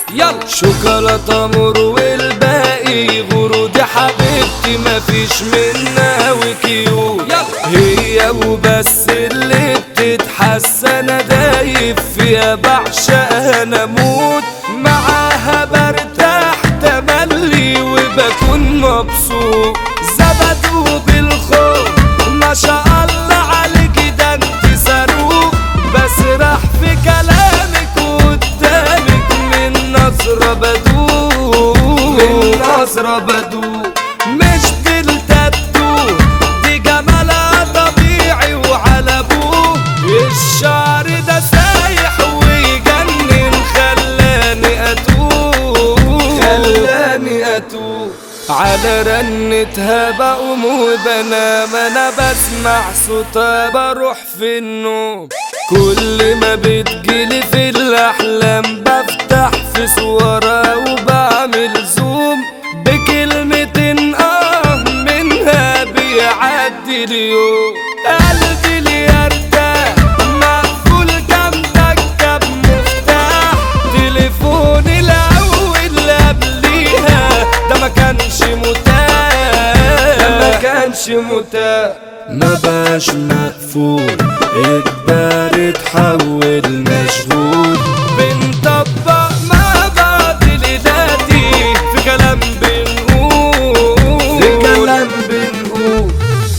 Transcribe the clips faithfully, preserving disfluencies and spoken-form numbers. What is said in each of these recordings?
يلا شوكولاتة مر والباقي غرور، دي حبيبتي مفيش منها وكيوت. هي وبس اللي بتتحس انا دايب فيها، بعشقها انا موت معاها، برتاح تملي وبكون مبسوط. زبدوا بالخوف ما شاء الله عليك، ده انت صاروخ، بسرح في كلامك قدامك من نظرة بدوق، من نظرة بدوق. مش بالتاتو دي جمالها طبيعي وعلى ابوه، الشعر ده سايح ويجنن، خلاني اتوه، خلاني اتوه. على رنتها بقوم وبنام، انا بسمع صوتها بروح في النوم. كل ما بتجيلي في الاحلام بفتح في صورها وبعمل زوم، بكلمتين اه منها بيعدي اليوم. قلبي اللي يرتاح مقفول كام دكة بمفتاح، تليفوني الاول اللي قبليها ده ما كانش متاح، ده ما كانش متاح. ما بقاش مقفول اجباري اتحول مشغول، بنطبق مع بعض ليلاتي في كلام بنقول، في كلام بنقول.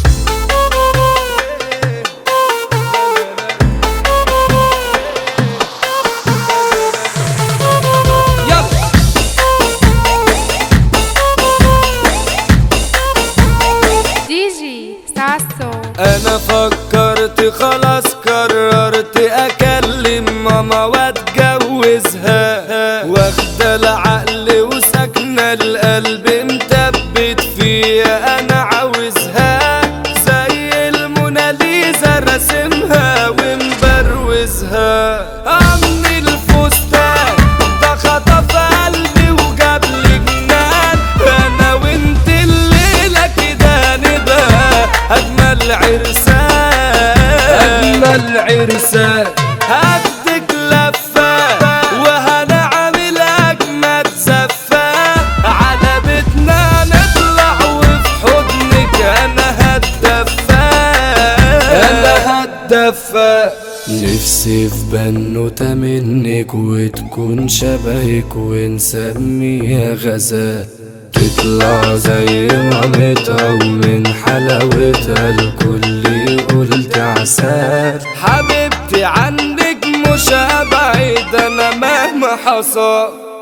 دي جي ساسو. انا فكرت خلاص قررت اكلم ماما واتجوزها، واخده العقل وساكنه القلب مثبت فيها، انا عاوزها زي الموناليزا راسمها ومبروزها. عمي الفستان ده خطف قلبي وجاب لي جنان، انا وانت الليله كده نبقى اجمل عرسان، اجمل عرسان. هديك لفه وهنعمل اجمد زفه، على بيتنا نطلع وفي حضنك انا هتدفى، انا هتدفى. نفسي في بنوتة منك وتكون شبهك ونسميها غزال، تطلع زي مامتها ومن حلاوتها الكل يقول تعسال. حبيبتي عنك مش هبعد انا مهما حصل،